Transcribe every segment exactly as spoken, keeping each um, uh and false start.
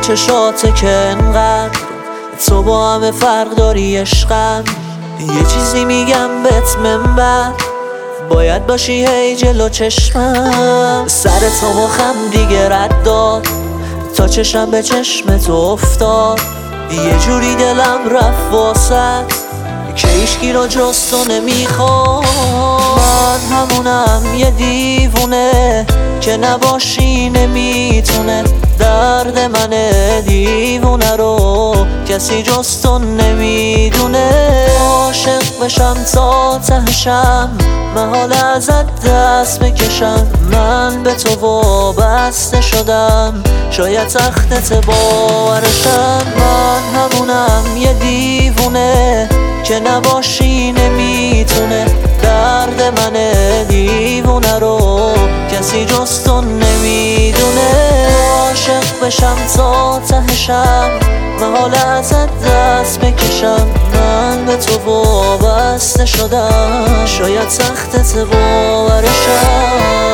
چشاته که انقدر تو با همه فرق داری عشقم. یه چیزی میگم بهت منبر، باید باشی هی جلو چشمم. سر تو مخم دیگه رد داد تا چشم به چشم تو افتاد. یه جوری دلم رفت واسط که هیچکی رو جز تو نمیخواد. من همونم یه دیوونه که نباشی نمیتونه. درد من دیوونه رو کسی جز تو نمیدونه. عاشق بشم تا تهشم، محال ازت دست بکشم. من به تو وابسته شدم، شاید تختت باورشم. من همونم یه دیوونه که نباشی نمیتونه. درد من دیوونه رو کسی جز تو نمیدونه. عاشق بشم تا تهشم، محال ازت دست بکشم. من به تو وابسته شدم، شاید تختت باورشم.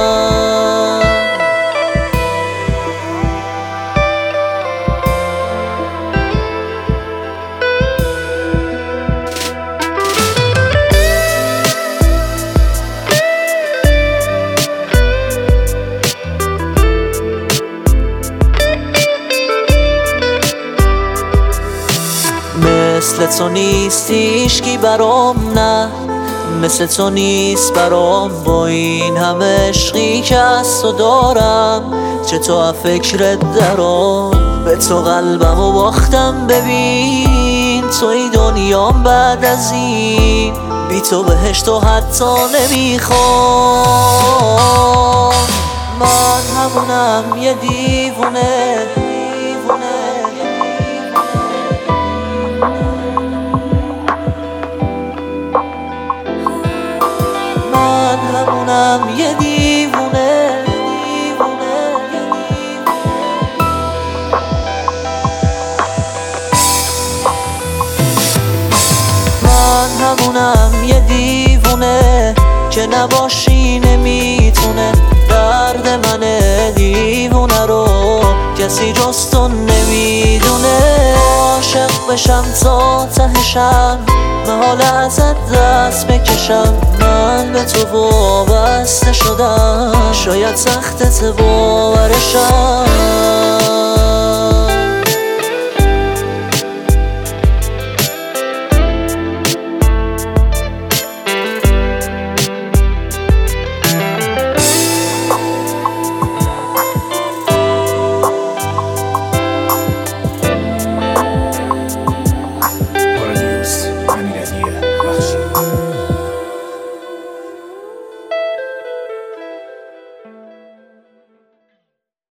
مثل تو نیست هیچکی برام، نه مثل تو نیست برام. با این همه عشقی که از تو دارم، چطور فکرت درام. به تو قلبم و باختم، ببین توی دنیام بعد از این. بی تو بهشت و حتی نمیخوام. من همونم یه دیوونه من همونم یه دیوونه من همونم یه دیوونه که نباشی نمیتونه. درد من دیوونه رو کسی جز تو نمیدونه. عاشق بشم تا تهشم، محال ازت دست بکشم. من به تو وابسته شدم، شاید تختت باورشم.